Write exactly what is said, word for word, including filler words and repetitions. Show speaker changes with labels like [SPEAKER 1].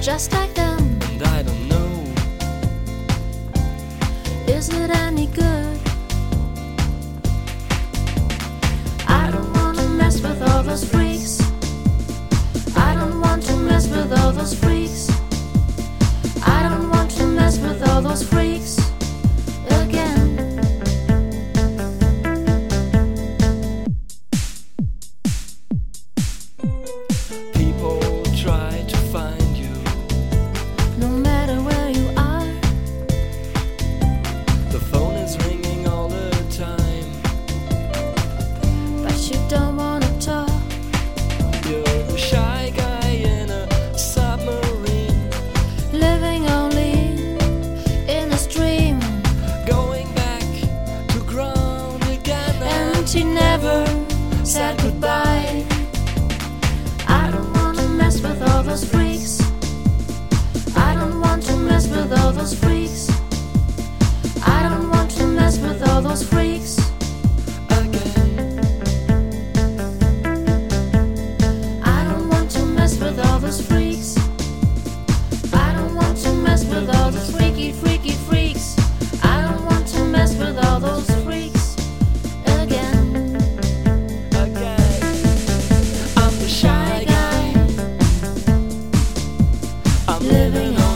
[SPEAKER 1] just like them.
[SPEAKER 2] And I don't know,
[SPEAKER 1] Is it any good? I don't want to mess with all those freaks. I don't want to mess with all those freaks. I don't want to mess with all those freaks again.
[SPEAKER 2] people try to find you.
[SPEAKER 1] No matter where you are,
[SPEAKER 2] The phone is ringing all the time.
[SPEAKER 1] but you don't wanna talk.
[SPEAKER 2] You're a shy guy in a submarine,
[SPEAKER 1] Living only in a stream,
[SPEAKER 2] going back to ground again.
[SPEAKER 1] and she never said goodbye. I don't want to mess with all those freaks. I don't want to mess with all those freaks. I don't want to mess with all those freaks
[SPEAKER 2] Again,
[SPEAKER 1] I don't want to mess with all those freaks. I don't want to mess with all those freaky, freaky freaks. I don't want to mess with all those freaks again.
[SPEAKER 2] again. I'm the shy guy. I'm living on